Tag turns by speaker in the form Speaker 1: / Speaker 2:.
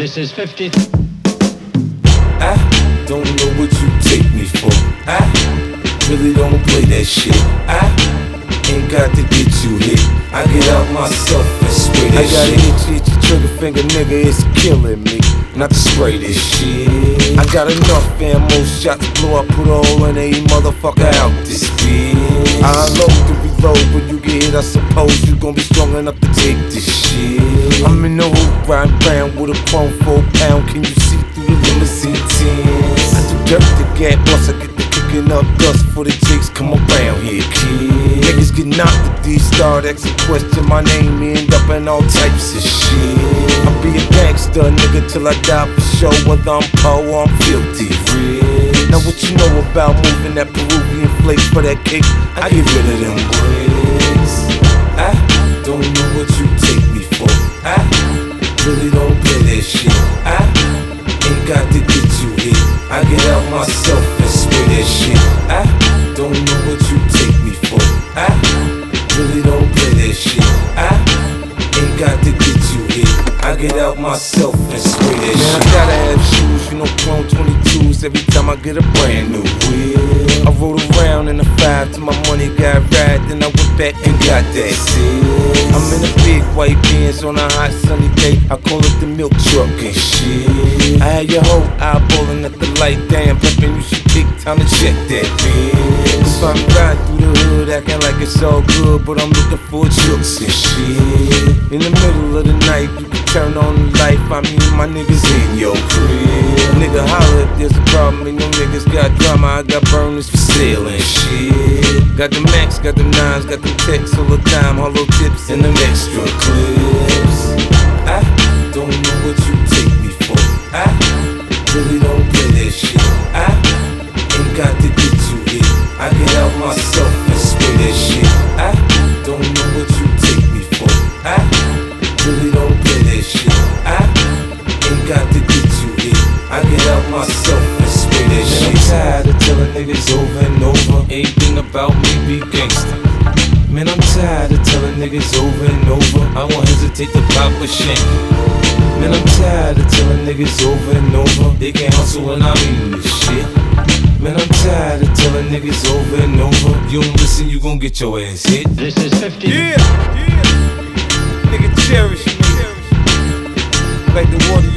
Speaker 1: This is 50.
Speaker 2: I don't know what you take me for. I really don't play that shit. I ain't got to get you hit. I get out myself and spray that shit. I got an itchy trigger finger, nigga, it's killing me. Not to spray this shit. I got enough ammo, shots blow up, put a hole in a motherfucker out this bitch. I unload to reload, when you get hit, I suppose you gon' be strong enough to take this shit. I'm in the hoop, riding round with a chrome 4 pound. Can you see through the limousine tins? I do dirt to get once I get the kicking up dust for the jigs. Come around here, kid. Niggas get knocked at these start asking question my name, end up in all types of shit. I'll be a gangster, nigga, till I die for sure. Whether I'm poor or I'm filthy rich. Now what you know about moving that Peruvian flake for that cake? I get rid of them bricks. I don't know what you take me for. I really don't play that shit. I ain't got to get you hit. I get out myself and spray that shit. I don't know what you take me for. I really don't play that shit. I ain't got to get you hit. I get out myself and spray that shit. Man, I gotta have shoes, you know, chrome 22s every time I get a brand new wheel. I rode around in a 5 till my money got right, then I went back and got that shit. I'm in a big white Benz on a hot sunny day. I call it the milk truck and shit. I had your whole eyeballing at the light, damn, pimpin', you should take time to check that bitch. Cause I'm riding through the hood acting like it's all good, but I'm looking for jokes and shit. In the middle of the night, you can turn on the light, find me and my niggas in your crib. Nigga holler if there's a problem and your niggas got drama. I got burners for sale and shit. Got the max, got the nines, got the texts all the time, hollow tips and them extra clips. I don't know what you take me for. I really don't play that shit. I ain't got to get you hit. I get out myself and spray that shit. I don't know what you take me for. I really don't play that shit. I ain't got to get you hit. I get out myself and spray that shit. I'm tired of telling niggas over and over, anything about me be gangsta. Man, I'm tired of telling niggas over and over, I won't hesitate to pop a shank. Man, I'm tired of telling niggas over and over, they can't hustle when I'm eating this shit. Man, I'm tired of telling niggas over and over, you don't listen, you gon' get your ass hit.
Speaker 1: This is 50.
Speaker 2: Yeah, nigga cherish me like the water